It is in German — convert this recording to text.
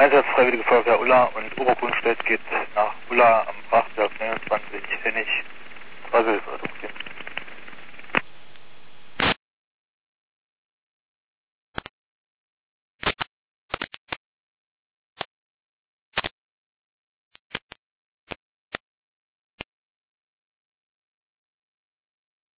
Einsatz Freiwillige Feuerwehr Ulla und Obergrunstedt geht nach Ulla am Prachtwerk 29 Hennig. 3 Hilfe.